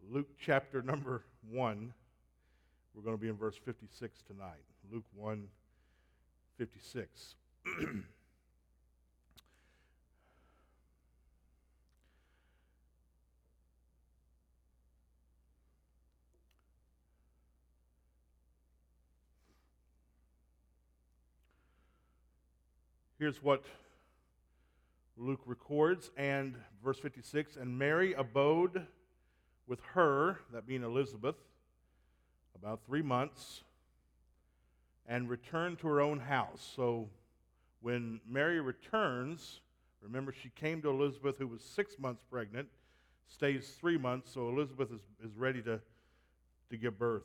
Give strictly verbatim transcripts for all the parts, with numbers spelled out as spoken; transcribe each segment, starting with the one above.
Luke chapter number one. We're going to be in verse fifty-six tonight. Luke one, fifty-six. Here's what Luke records, and verse fifty-six, and Mary abode with her, that being Elizabeth, about three months, and returned to her own house. So when Mary returns, remember she came to Elizabeth who was six months pregnant, stays three months, so Elizabeth is, is ready to, to give birth.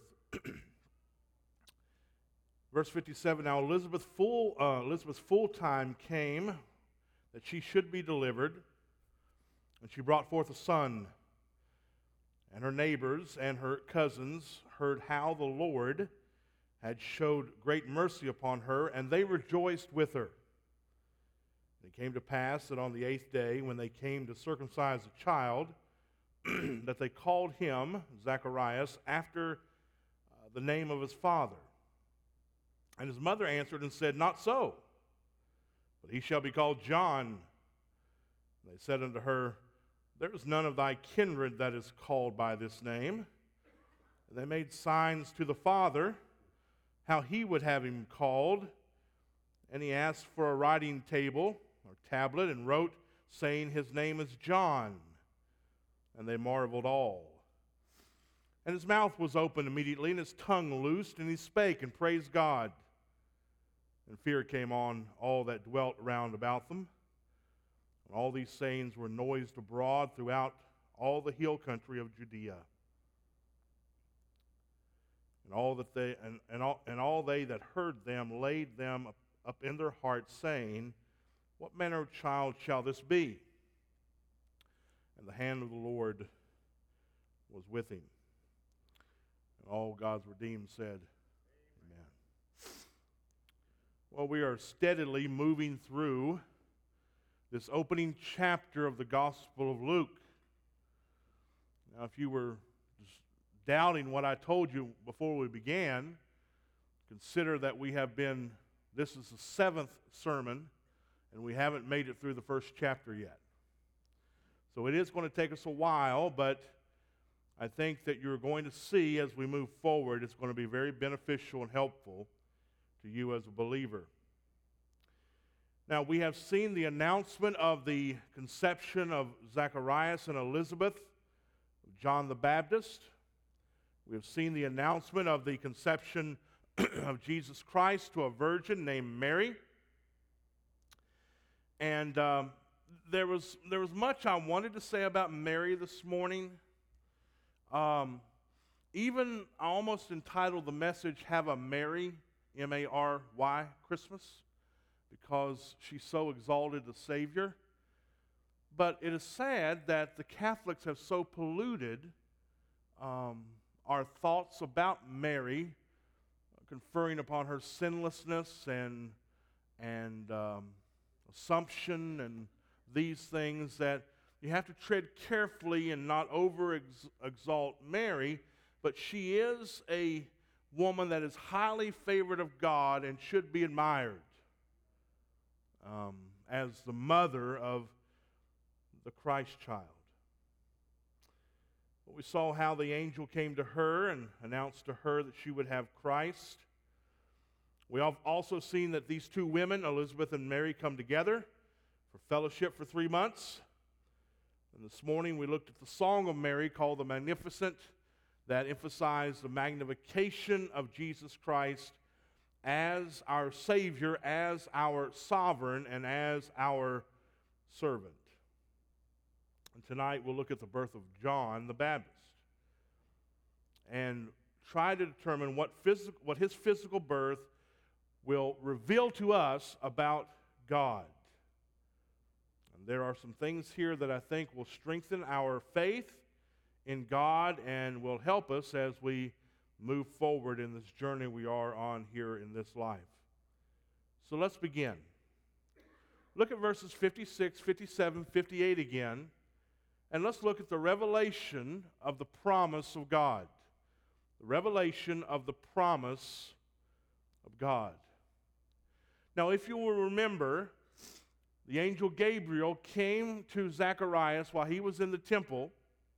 Verse fifty-seven, now Elizabeth full, uh, Elizabeth's full time came that she should be delivered, and she brought forth a son. And her neighbors and her cousins heard how the Lord had showed great mercy upon her, and they rejoiced with her. It came to pass that on the eighth day, when they came to circumcise the child, that they called him, Zacharias, after uh, the name of his father. And his mother answered and said, not so, but he shall be called John. And they said unto her, there is none of thy kindred that is called by this name. And they made signs to the father how he would have him called. And he asked for a writing table or tablet and wrote, saying, his name is John. And they marveled all. And his mouth was opened immediately, and his tongue loosed, and he spake and praised God. And fear came on all that dwelt round about them. And all these sayings were noised abroad throughout all the hill country of Judea. And all that they and, and all and all they that heard them laid them up, up in their hearts, saying, what manner of child shall this be? And the hand of the Lord was with him. And all God's redeemed said, amen. Well, we are steadily moving through this opening chapter of the Gospel of Luke. Now, if you were just doubting what I told you before we began, consider that we have been, this is the seventh sermon, and we haven't made it through the first chapter yet. So it is going to take us a while, but I think that you're going to see as we move forward, it's going to be very beneficial and helpful to you as a believer. Now, we have seen the announcement of the conception of Zacharias and Elizabeth, of John the Baptist. We have seen the announcement of the conception of Jesus Christ to a virgin named Mary. And um, there was there was much I wanted to say about Mary this morning. Um, even I almost entitled the message, Have a Merry, M A R Y, Christmas, because she so exalted the Savior. But it is sad that the Catholics have so polluted um, our thoughts about Mary, conferring upon her sinlessness and, and um, assumption and these things, that you have to tread carefully and not over-exalt Mary, but she is a woman that is highly favored of God and should be admired um, as the mother of the Christ child. But we saw how the angel came to her and announced to her that she would have Christ. We have also seen that these two women, Elizabeth and Mary, come together for fellowship for three months. And this morning we looked at the Song of Mary called the Magnificat, that emphasized the magnification of Jesus Christ as our Savior, as our sovereign, and as our servant. And tonight we'll look at the birth of John the Baptist and try to determine what, phys- what his physical birth will reveal to us about God. And there are some things here that I think will strengthen our faith in God and will help us as we move forward in this journey we are on here in this life. So let's begin. Look at verses fifty-six, fifty-seven, fifty-eight again, And let's look at the revelation of the promise of God. The revelation of the promise of God. Now, if you will remember, the angel Gabriel came to Zacharias while he was in the temple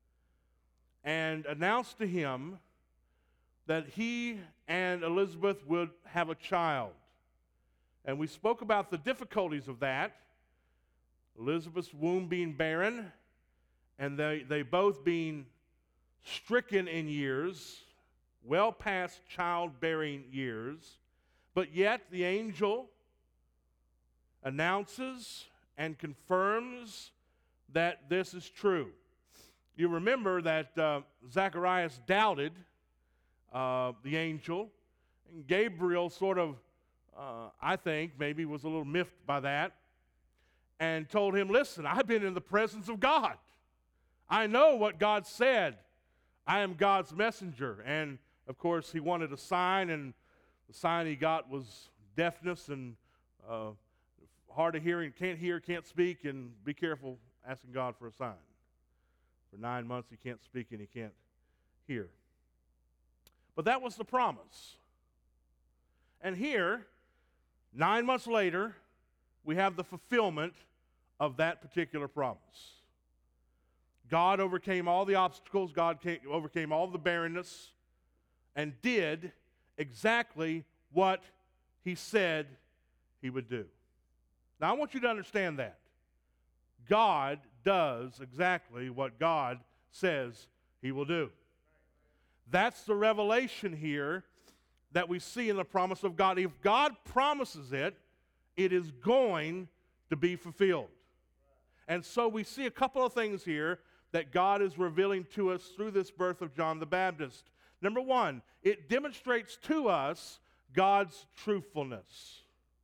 and announced to him that he and Elizabeth would have a child. And we spoke about the difficulties of that. Elizabeth's womb being barren, and they, they both being stricken in years, well past childbearing years. But yet the angel announces and confirms that this is true. You remember that uh, Zacharias doubted uh, the angel, and Gabriel sort of, uh, I think, maybe was a little miffed by that, and told him, listen, I've been in the presence of God. I know what God said. I am God's messenger. And, of course, he wanted a sign, and the sign he got was deafness and uh, hard of hearing, can't hear, can't speak, and be careful asking God for a sign. For nine months he can't speak and he can't hear. But that was the promise. And here, nine months later, we have the fulfillment of that particular promise. God overcame all the obstacles, God came, overcame all the barrenness, and did exactly what he said he would do. Now, I want you to understand that. God does exactly what God says he will do. That's the revelation here that we see in the promise of God. If God promises it, it is going to be fulfilled. And so we see a couple of things here that God is revealing to us through this birth of John the Baptist. Number one, it demonstrates to us God's truthfulness.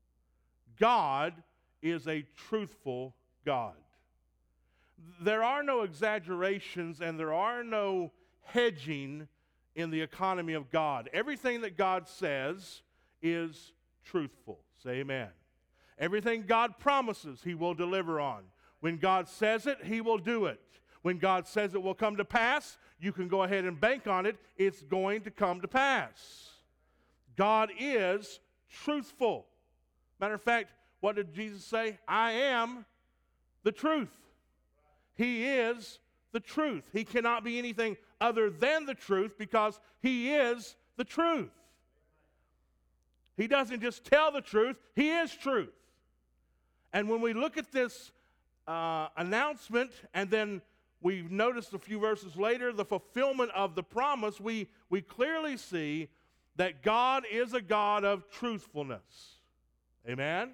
God is a truthful God. There are no exaggerations and there are no hedging in the economy of God. Everything that God says is truthful. Say amen. Everything God promises, he will deliver on. When God says it, he will do it. When God says it will come to pass, you can go ahead and bank on it. It's going to come to pass. God is truthful. Matter of fact, what did Jesus say? I am the truth. He is the truth. He cannot be anything other than the truth because he is the truth. He doesn't just tell the truth, he is truth. And when we look at this uh, announcement, and then we've noticed a few verses later the fulfillment of the promise, we, we clearly see that God is a God of truthfulness. Amen?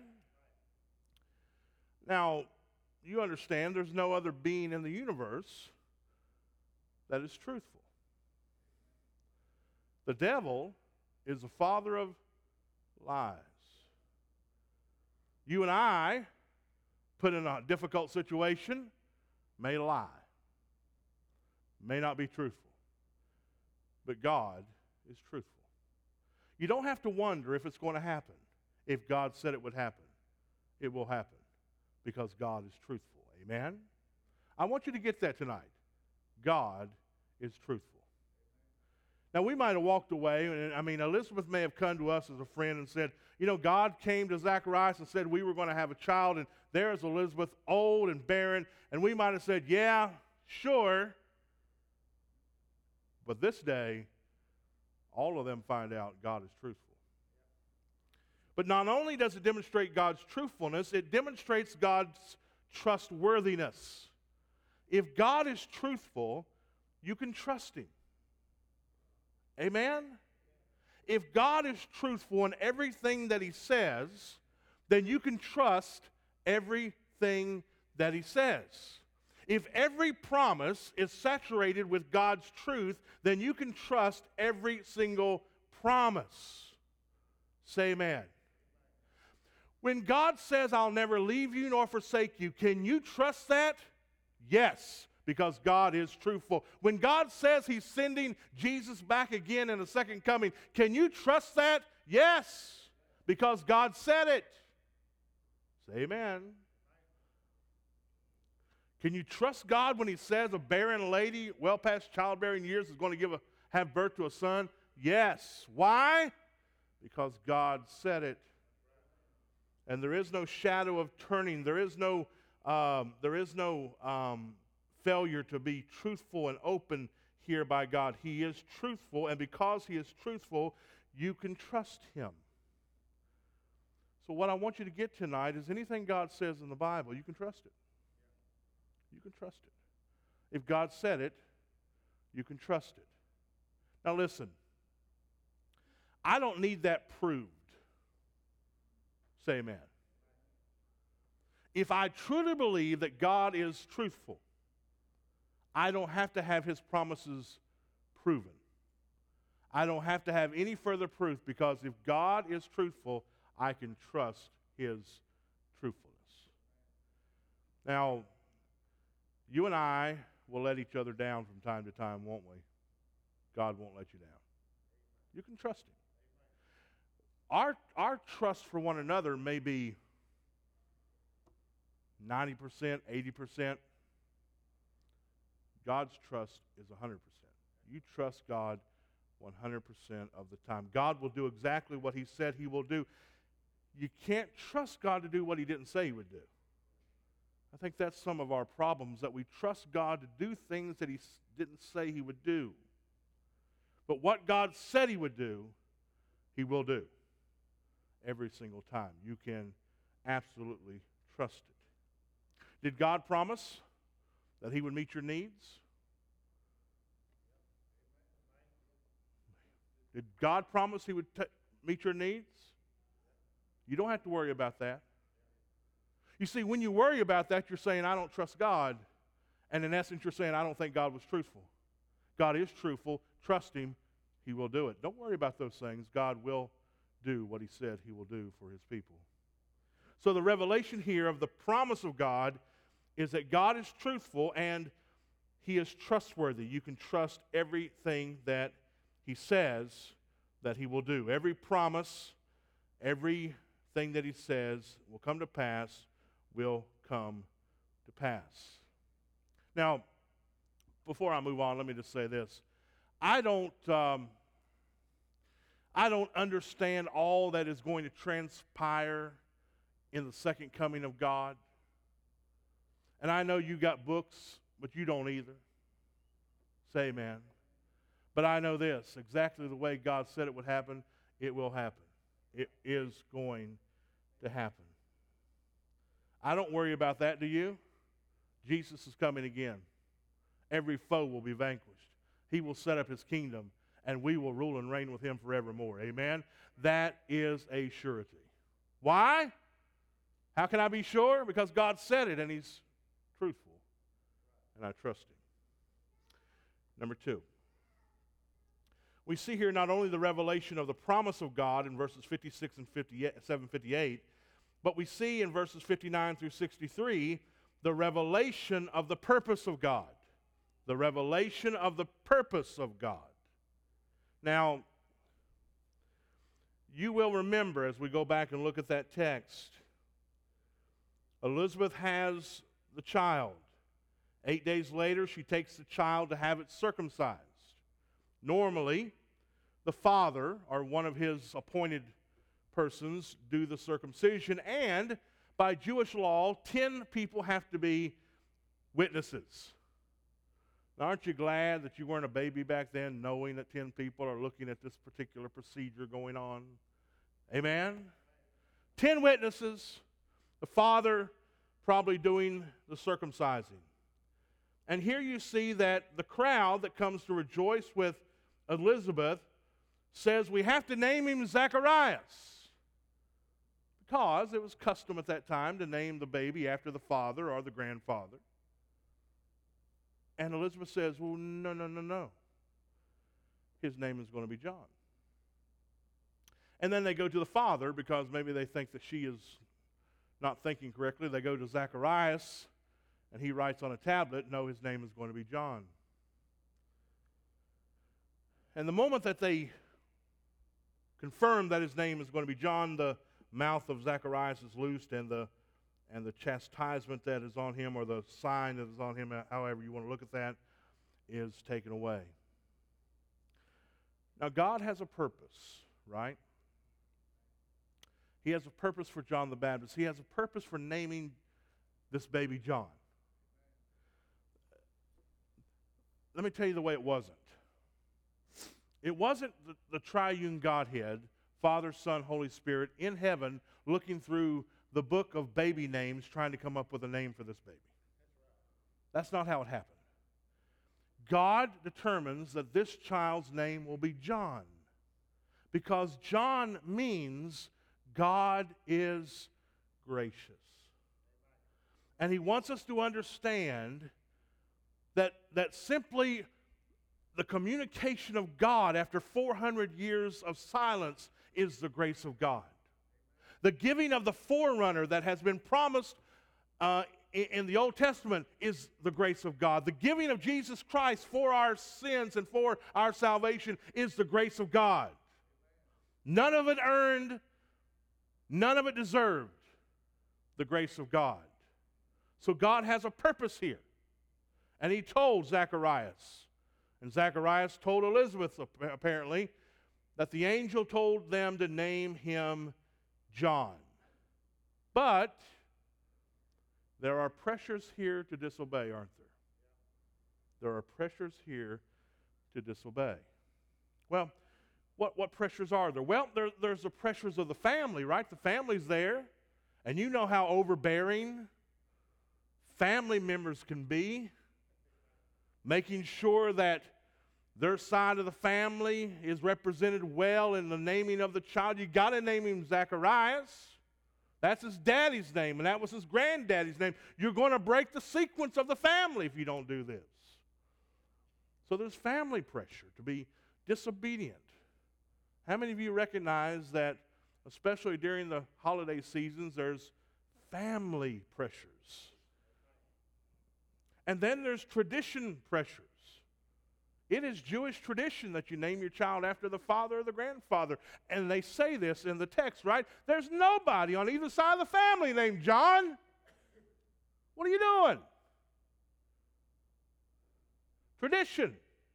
Now, you understand there's no other being in the universe that is truthful. The devil is the father of lies. You and I, put in a difficult situation, may lie, may not be truthful, but God is truthful. You don't have to wonder if it's going to happen. If God said it would happen, it will happen because God is truthful. Amen? I want you to get that tonight. God is truthful. Now, we might have walked away, and I mean, Elizabeth may have come to us as a friend and said, you know, God came to Zacharias and said we were going to have a child, and there's Elizabeth, old and barren, and we might have said, yeah, sure. But this day, all of them find out God is truthful. But not only does it demonstrate God's truthfulness, it demonstrates God's trustworthiness. If God is truthful, you can trust him. Amen? If God is truthful in everything that he says, then you can trust everything that he says. If every promise is saturated with God's truth, then you can trust every single promise. Say amen. When God says, I'll never leave you nor forsake you, can you trust that? Yes, because God is truthful. When God says he's sending Jesus back again in the second coming, can you trust that? Yes, because God said it. Say amen. Can you trust God when he says a barren lady, well past childbearing years, is going to give a, have birth to a son? Yes. Why? Because God said it. And there is no shadow of turning. There is no, um, there is no um, failure to be truthful and open here by God. He is truthful, and because he is truthful, you can trust him. So what I want you to get tonight is anything God says in the Bible, you can trust it. You can trust it. If God said it, you can trust it. Now listen, I don't need that proved. Say amen. If I truly believe that God is truthful, I don't have to have his promises proven. I don't have to have any further proof, because if God is truthful, I can trust his truthfulness. Now, you and I will let each other down from time to time, won't we? God won't let you down. You can trust him. Our, our trust for one another may be ninety percent, eighty percent. God's trust is one hundred percent. You trust God one hundred percent of the time. God will do exactly what he said he will do. You can't trust God to do what he didn't say he would do. I think that's some of our problems, that we trust God to do things that he didn't say he would do. But what God said he would do, he will do. Every single time. You can absolutely trust it. Did God promise that he would meet your needs? Did God promise he would t- meet your needs? You don't have to worry about that. You see, when you worry about that, you're saying, I don't trust God. And in essence, you're saying, I don't think God was truthful. God is truthful. Trust him. He will do it. Don't worry about those things. God will do what he said he will do for his people. So the revelation here of the promise of God is that God is truthful and he is trustworthy. You can trust everything that he says that he will do. Every promise, everything that he says will come to pass, will come to pass. Now, before I move on, let me just say this. I don't, um, I don't understand all that is going to transpire in the second coming of God. And I know you got books, but you don't either. Say amen. But I know this, exactly the way God said it would happen, it will happen. It is going to happen. I don't worry about that, do you? Jesus is coming again. Every foe will be vanquished. He will set up his kingdom, and we will rule and reign with him forevermore. Amen? That is a surety. Why? How can I be sure? Because God said it, and he's truthful, and I trust him. Number two. We see here not only the revelation of the promise of God in verses fifty-six and fifty-seven, fifty-eight, but we see in verses fifty-nine through sixty-three the revelation of the purpose of God. The revelation of the purpose of God. Now, you will remember as we go back and look at that text, Elizabeth has the child. Eight days later, she takes the child to have it circumcised. Normally, the father or one of his appointed persons do the circumcision, and by Jewish law, ten people have to be witnesses. Now, aren't you glad that you weren't a baby back then, knowing that ten people are looking at this particular procedure going on? Amen? Ten witnesses, the father probably doing the circumcising. And here you see that the crowd that comes to rejoice with Elizabeth says we have to name him Zacharias, because it was custom at that time to name the baby after the father or the grandfather. And Elizabeth says, well, no, no, no, no. His name is going to be John. And then they go to the father, because maybe they think that she is not thinking correctly. They go to Zacharias, and he writes on a tablet, no, his name is going to be John. And the moment that they confirm that his name is going to be John, the mouth of Zacharias is loosed, and the and the chastisement that is on him, or the sign that is on him, however you want to look at that, is taken away. Now, God has a purpose, right? He has a purpose for John the Baptist. He has a purpose for naming this baby John. Let me tell you the way it wasn't. It wasn't the, the triune Godhead, Father, Son, Holy Spirit, in heaven looking through the book of baby names trying to come up with a name for this baby. That's not how it happened. God determines that this child's name will be John, because John means God is gracious. And he wants us to understand that, that simply the communication of God after four hundred years of silence is the grace of God. The giving of the forerunner that has been promised uh, in, in the Old Testament is the grace of God. The giving of Jesus Christ for our sins and for our salvation is the grace of God. None of it earned, none of it deserved. The grace of God. So God has a purpose here. And he told Zacharias, and Zacharias told Elizabeth apparently, that the angel told them to name him John. But there are pressures here to disobey, aren't there? There are pressures here to disobey. Well, what, what pressures are there? Well, there, there's the pressures of the family, right? The family's there, and you know how overbearing family members can be, making sure that their side of the family is represented well in the naming of the child. You got to name him Zacharias. That's his daddy's name, and that was his granddaddy's name. You're going to break the sequence of the family if you don't do this. So there's family pressure to be disobedient. How many of you recognize that, especially during the holiday seasons, there's family pressures? And then there's tradition pressures. It is Jewish tradition that you name your child after the father or the grandfather. And they say this in the text, right? There's nobody on either side of the family named John. What are you doing? Tradition.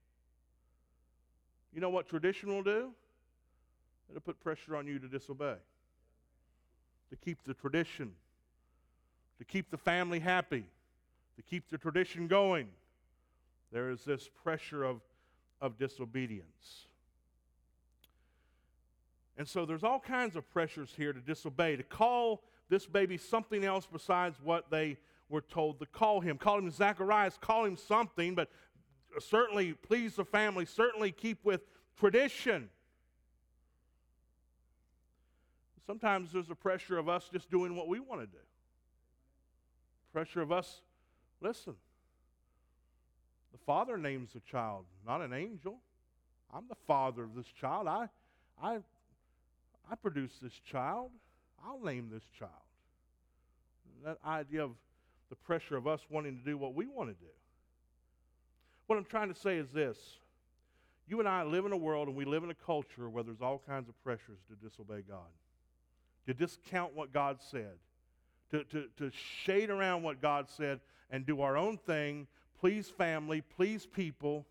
You know what tradition will do? It'll put pressure on you to disobey, to keep the tradition, to keep the family happy, to keep the tradition going. There is this pressure of, of disobedience. And so there's all kinds of pressures here to disobey, to call this baby something else besides what they were told to call him. Call him Zacharias, call him something, but certainly please the family, certainly keep with tradition. Sometimes there's a pressure of us just doing what we want to do. Pressure of us, listen, the father names the child, not an angel. I'm the father of this child. I, I, I produced this child. I'll name this child. That idea of the pressure of us wanting to do what we want to do. What I'm trying to say is this. You and I live in a world, and we live in a culture where there's all kinds of pressures to disobey God, to discount what God said, to, to, to shade around what God said and do our own thing, please family, please people,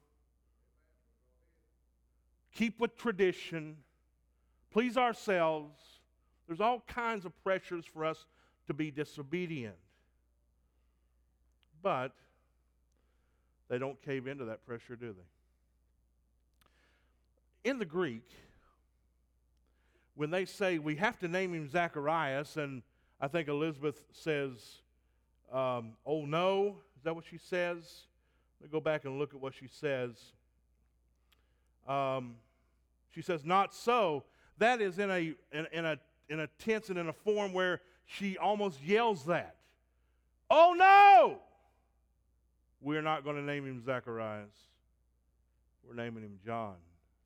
keep with tradition, please ourselves. There's all kinds of pressures for us to be disobedient. But they don't cave into that pressure, do they? In the Greek, when they say we have to name him Zacharias, and I think Elizabeth says, um, oh no, is that what she says? Let me go back and look at what she says. Um, she says, not so. That is in a, in, in a, in a tense and in a form where she almost yells that. Oh no! We're not going to name him Zacharias. We're naming him John.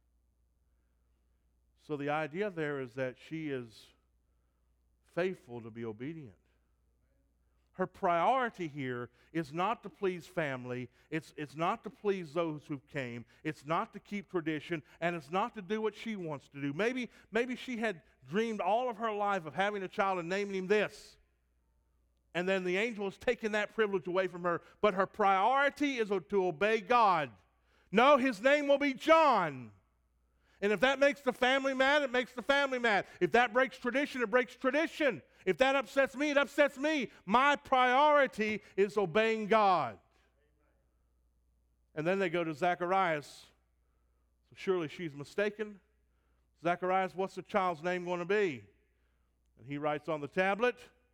So the idea there is that she is faithful to be obedient. Her priority here is not to please family. It's, it's not to please those who came. It's not to keep tradition. And it's not to do what she wants to do. Maybe, maybe she had dreamed all of her life of having a child and naming him this. And then the angel has taken that privilege away from her. But her priority is to obey God. No, his name will be John. And if that makes the family mad, it makes the family mad. If that breaks tradition, it breaks tradition. If that upsets me, it upsets me. My priority is obeying God. And then they go to Zacharias. So surely she's mistaken. Zacharias, what's the child's name going to be? And he writes on the tablet,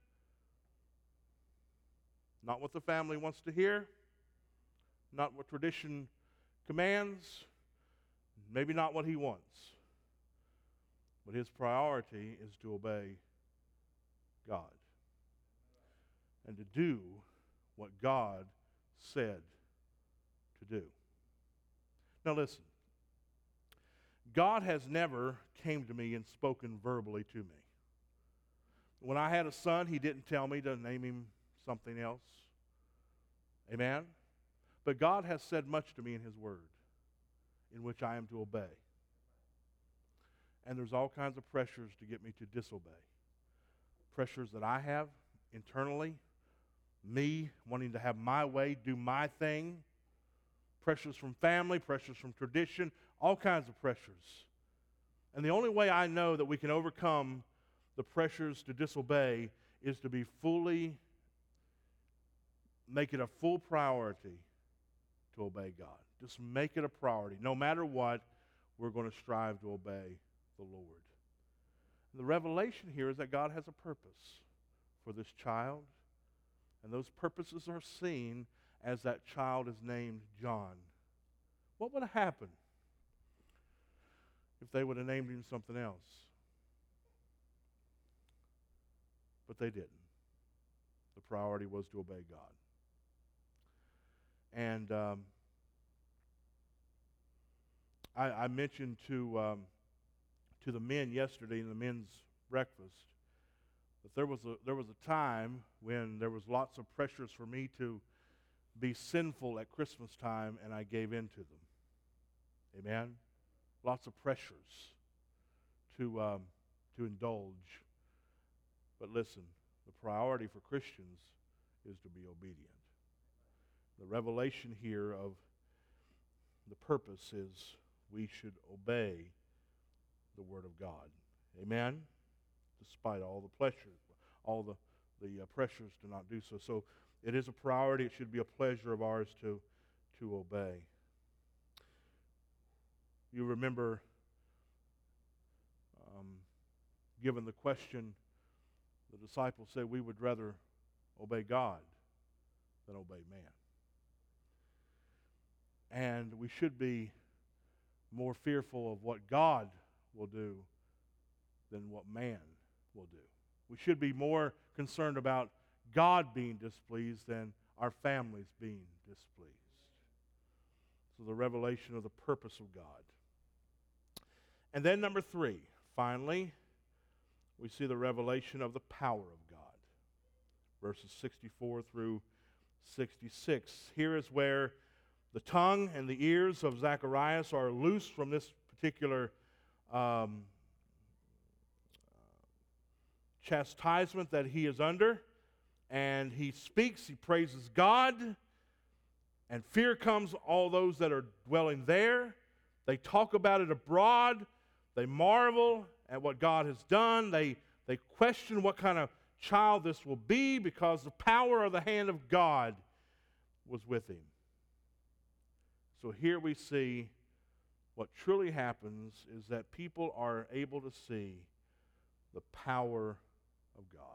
not what the family wants to hear, not what tradition commands, maybe not what he wants. But his priority is to obey God and to do what God said to do. Now listen, God has never came to me and spoken verbally to me. When I had a son, he didn't tell me to name him something else. Amen? But God has said much to me in his word, in which I am to obey. And there's all kinds of pressures to get me to disobey. Pressures that I have internally, me wanting to have my way, do my thing. Pressures from family, pressures from tradition, all kinds of pressures. And the only way I know that we can overcome the pressures to disobey is to be fully, make it a full priority to obey God. Just make it a priority. No matter what, we're going to strive to obey the Lord. The revelation here is that God has a purpose for this child, and those purposes are seen as that child is named John. What would have happened if they would have named him something else? But they didn't. The priority was to obey God. And um, I, I mentioned to um, to the men yesterday in the men's breakfast that there was a there was a time when there was lots of pressures for me to be sinful at Christmas time, and I gave in to them. Amen? Lots of pressures to um, to indulge. But listen, the priority for Christians is to be obedient. The revelation here of the purpose is we should obey the Word of God. Amen? Despite all the pleasures, all the, the uh, pressures to not do so. So it is a priority. It should be a pleasure of ours to, to obey. You remember um, given the question, the disciples said we would rather obey God than obey man. And we should be more fearful of what God will do than what man will do. We should be more concerned about God being displeased than our families being displeased. So the revelation of the purpose of God. And then number three, finally, we see the revelation of the power of God. Verses sixty-four through sixty-six. Here is where the tongue and the ears of Zacharias are loosed from this particular um, chastisement that he is under. And he speaks, he praises God, and fear comes all those that are dwelling there. They talk about it abroad. They marvel at what God has done. They, they question what kind of child this will be because the power of the hand of God was with him. So here we see what truly happens is that people are able to see the power of God.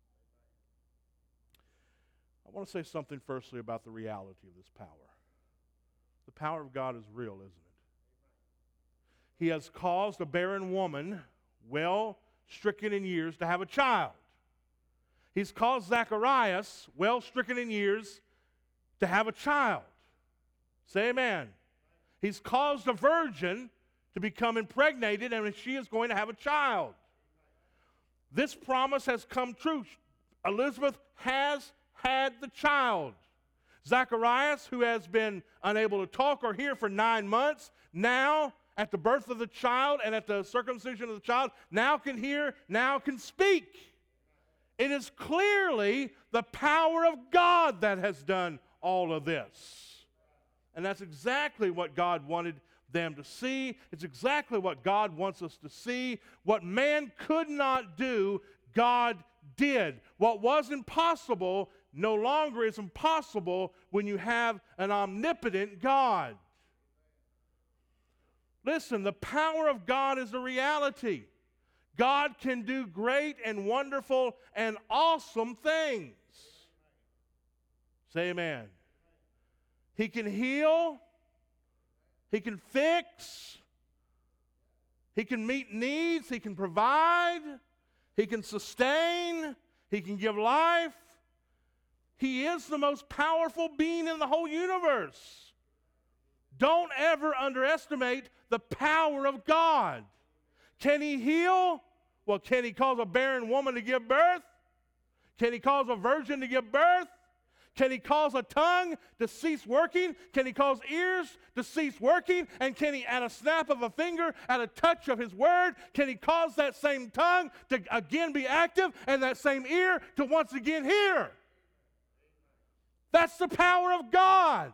I want to say something firstly about the reality of this power. The power of God is real, isn't it? He has caused a barren woman, well stricken in years, to have a child. He's caused Zacharias, well stricken in years, to have a child. Say amen. He's caused a virgin to become impregnated, and she is going to have a child. This promise has come true. Elizabeth has had the child. Zacharias, who has been unable to talk or hear for nine months, now at the birth of the child and at the circumcision of the child, now can hear, now can speak. It is clearly the power of God that has done all of this. And that's exactly what God wanted them to see. It's exactly what God wants us to see. What man could not do, God did. What was impossible no longer is impossible when you have an omnipotent God. Listen, the power of God is a reality. God can do great and wonderful and awesome things. Say amen. He can heal. He can fix. He can meet needs. He can provide. He can sustain. He can give life. He is the most powerful being in the whole universe. Don't ever underestimate the power of God. Can he heal? Well, can he cause a barren woman to give birth? Can he cause a virgin to give birth? Can he cause a tongue to cease working? Can he cause ears to cease working? And can he, at a snap of a finger, at a touch of his word, can he cause that same tongue to again be active and that same ear to once again hear? That's the power of God.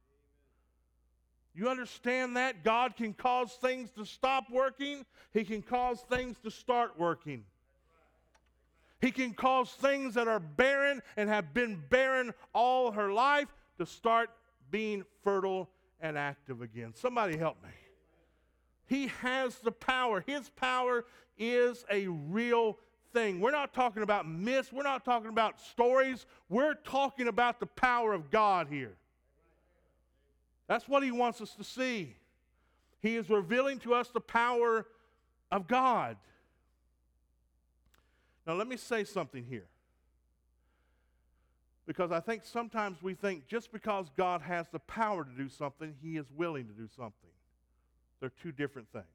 You understand that? God can cause things to stop working. He can cause things to start working. He can cause things that are barren and have been barren all her life to start being fertile and active again. Somebody help me. He has the power. His power is a real thing. We're not talking about myths. We're not talking about stories. We're talking about the power of God here. That's what he wants us to see. He is revealing to us the power of God. Now, let me say something here. Because I think sometimes we think just because God has the power to do something, he is willing to do something. They're two different things.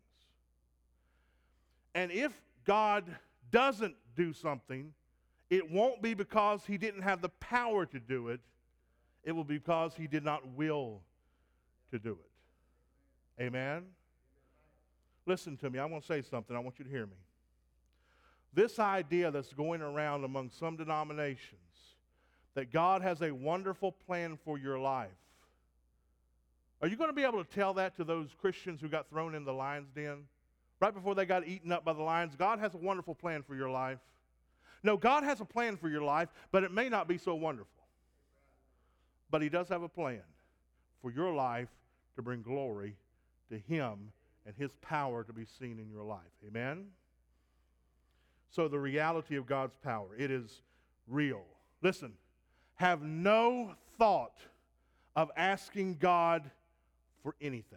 And if God doesn't do something, it won't be because he didn't have the power to do it. It will be because he did not will to do it. Amen? Listen to me. I want to say something. I want you to hear me. This idea that's going around among some denominations that God has a wonderful plan for your life. Are you going to be able to tell that to those Christians who got thrown in the lion's den? Right before they got eaten up by the lions, God has a wonderful plan for your life. No, God has a plan for your life, but it may not be so wonderful. But he does have a plan for your life to bring glory to him and his power to be seen in your life. Amen? So the reality of God's power, it is real. Listen, have no thought of asking God for anything.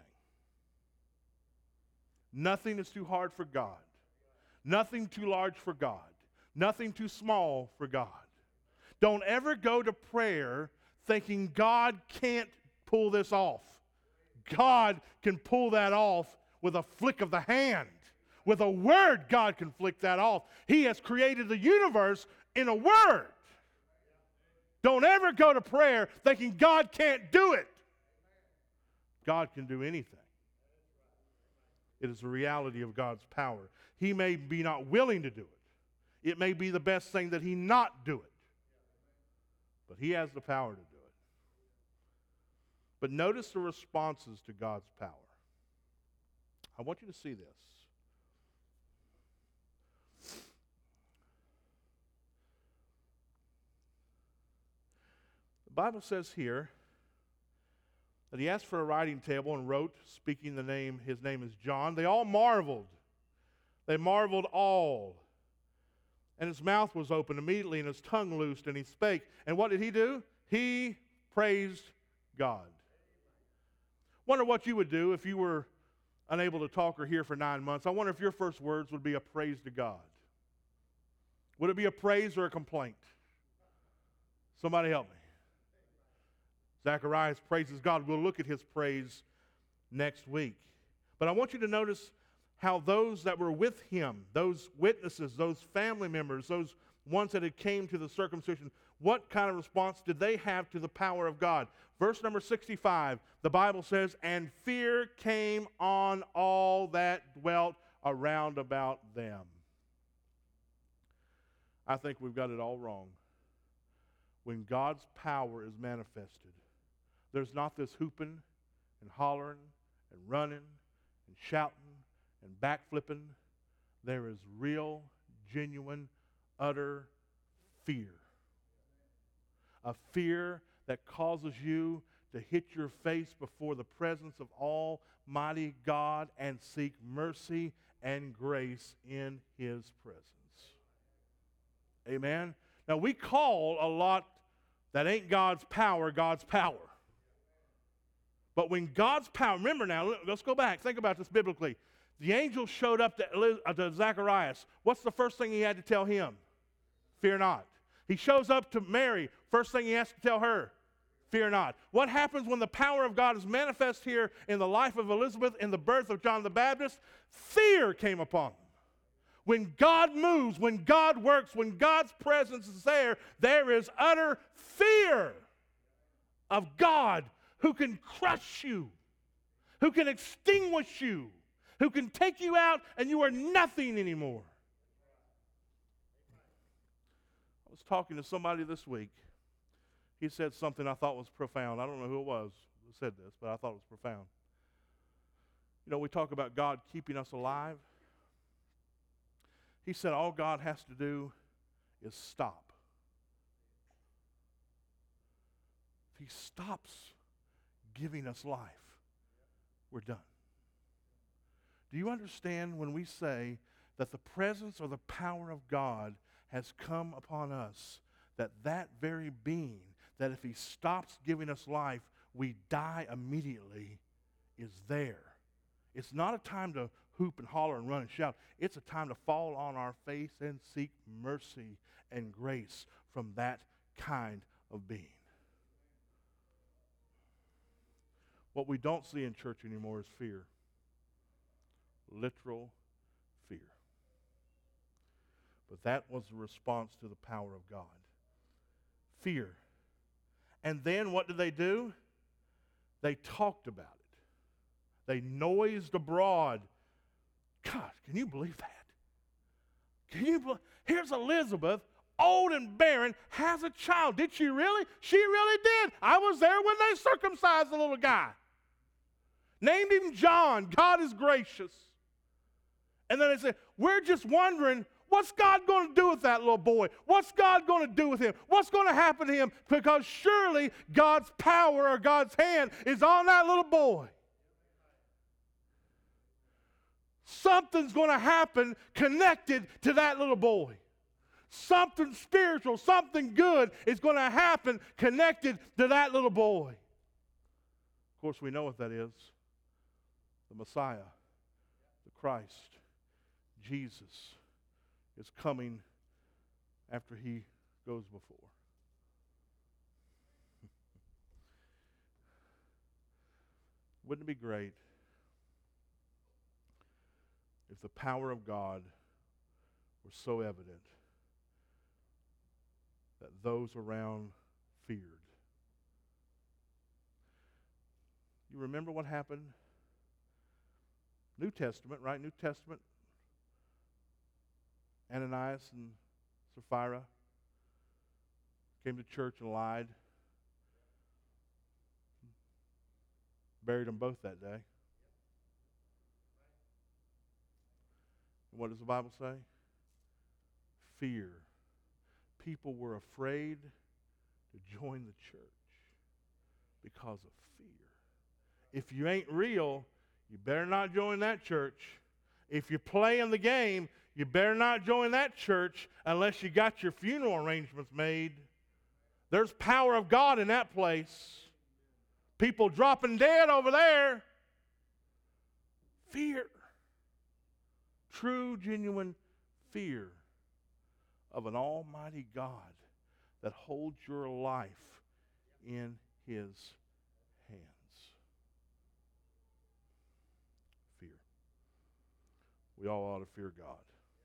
Nothing is too hard for God. Nothing too large for God. Nothing too small for God. Don't ever go to prayer thinking God can't pull this off. God can pull that off with a flick of the hand. With a word, God can flick that off. He has created the universe in a word. Don't ever go to prayer thinking God can't do it. God can do anything. It is the reality of God's power. He may be not willing to do it. It may be the best thing that he not do it. But he has the power to do it. But notice the responses to God's power. I want you to see this. The Bible says here that he asked for a writing table and wrote, speaking the name, his name is John. They all marveled. They marveled all. And his mouth was opened immediately and his tongue loosed and he spake. And what did he do? He praised God. Wonder what you would do if you were unable to talk or hear for nine months. I wonder if your first words would be a praise to God. Would it be a praise or a complaint? Somebody help me. Zacharias praises God. We'll look at his praise next week. But I want you to notice how those that were with him, those witnesses, those family members, those ones that had came to the circumcision, what kind of response did they have to the power of God? Verse number sixty-five, the Bible says, and fear came on all that dwelt around about them. I think we've got it all wrong. When God's power is manifested, there's not this hooping and hollering and running and shouting and backflipping. There is real, genuine, utter fear. A fear that causes you to hit your face before the presence of Almighty God and seek mercy and grace in His presence. Amen? Now, we call a lot that ain't God's power, God's power. But when God's power, remember now, let's go back. Think about this biblically. The angel showed up to, to Zacharias. What's the first thing he had to tell him? Fear not. He shows up to Mary. First thing he has to tell her, fear not. What happens when the power of God is manifest here in the life of Elizabeth, in the birth of John the Baptist? Fear came upon them. When God moves, when God works, when God's presence is there, there is utter fear of God who can crush you, who can extinguish you, who can take you out and you are nothing anymore. I was talking to somebody this week. He said something I thought was profound. I don't know who it was who said this, but I thought it was profound. You know, we talk about God keeping us alive. He said all God has to do is stop. If He stops giving us life, we're done. Do you understand when we say that the presence or the power of God has come upon us, that that very being, that if He stops giving us life, we die immediately, is there? It's not a time to hoop and holler and run and shout. It's a time to fall on our face and seek mercy and grace from that kind of being. What we don't see in church anymore is fear. Literal fear. But that was the response to the power of God. Fear. And then what did they do? They talked about it. They noised abroad. God, can you believe that? Can you believe? Here's Elizabeth, old and barren, has a child. Did she really? She really did. I was there when they circumcised the little guy. Named him John. God is gracious. And then they said, we're just wondering, what's God going to do with that little boy? What's God going to do with him? What's going to happen to him? Because surely God's power or God's hand is on that little boy. Something's going to happen connected to that little boy. Something spiritual, something good is going to happen connected to that little boy. Of course, we know what that is. The Messiah, the Christ, Jesus is coming after He goes before. Wouldn't it be great if the power of God were so evident that those around feared? You remember what happened? New Testament, right? New Testament. Ananias and Sapphira came to church and lied. Buried them both that day. And what does the Bible say? Fear. People were afraid to join the church because of fear. If you ain't real, you better not join that church. If you're playing the game, you better not join that church unless you got your funeral arrangements made. There's power of God in that place. People dropping dead over there. Fear. True, genuine fear of an almighty God that holds your life in His hands. Fear. We all ought to fear God.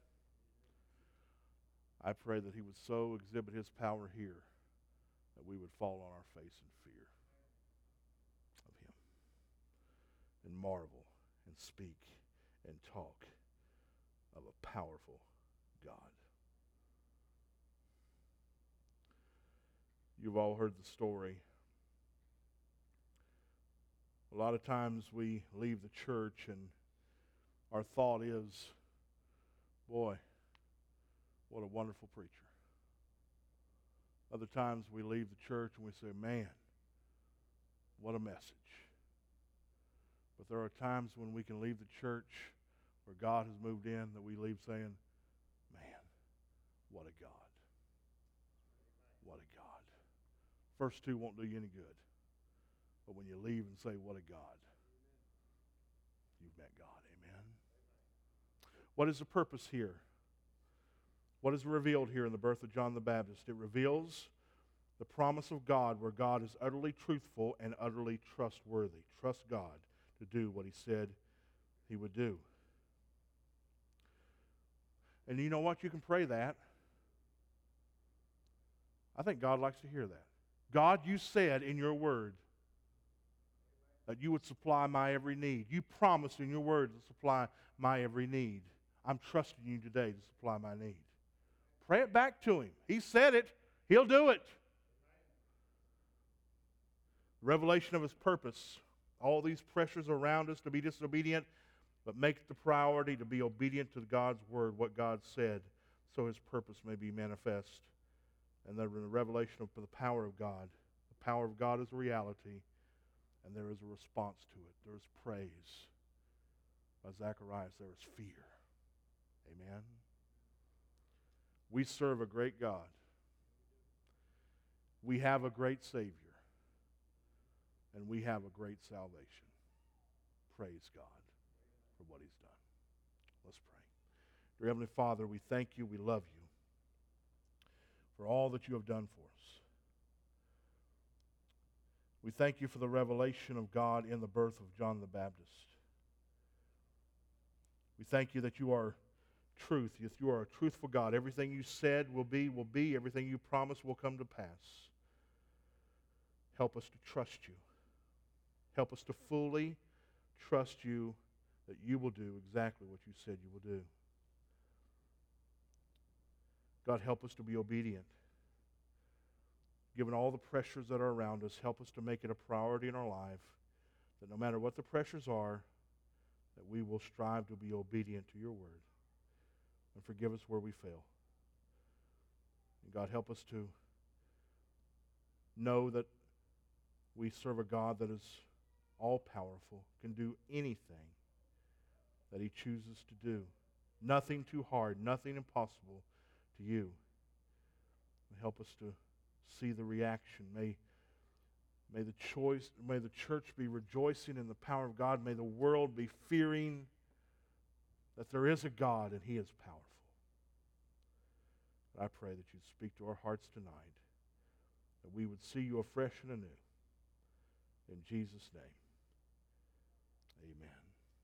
I pray that He would so exhibit His power here that we would fall on our face in fear of Him and marvel and speak and talk of a powerful God. You've all heard the story. A lot of times we leave the church and our thought is, boy, what a wonderful preacher. Other times we leave the church and we say, man, what a message. But there are times when we can leave the church where God has moved in that we leave saying, man, what a God. What a God. First two won't do you any good. But when you leave and say, what a God, you've met God. Amen. What is the purpose here? What is revealed here in the birth of John the Baptist? It reveals the promise of God where God is utterly truthful and utterly trustworthy. Trust God to do what he said he would do. And you know what? You can pray that. I think God likes to hear that. God, you said in your word that you would supply my every need. You promised in your word to supply my every need. I'm trusting you today to supply my need. Pray it back to him. He said it. He'll do it. Revelation of his purpose. All these pressures around us to be disobedient, but make it the priority to be obedient to God's word, what God said, so his purpose may be manifest. And the revelation of the power of God. The power of God is a reality, and there is a response to it. There is praise. By Zacharias, there is fear. Amen. We serve a great God. We have a great Savior. And we have a great salvation. Praise God for what he's done. Let's pray. Dear Heavenly Father, we thank you, we love you for all that you have done for us. We thank you for the revelation of God in the birth of John the Baptist. We thank you that you are truth, that you are a truthful God. Everything you said will be, will be. Everything you promised will come to pass. Help us to trust you. Help us to fully trust you that you will do exactly what you said you will do. God, help us to be obedient. Given all the pressures that are around us, help us to make it a priority in our life that no matter what the pressures are, that we will strive to be obedient to your word. And forgive us where we fail. And God, help us to know that we serve a God that is all-powerful, can do anything that he chooses to do. Nothing too hard, nothing impossible to you. And help us to see the reaction. May, may the choice, may the church be rejoicing in the power of God. May the world be fearing that there is a God and he is powerful. I pray that you'd speak to our hearts tonight, that we would see you afresh and anew. In Jesus' name, amen.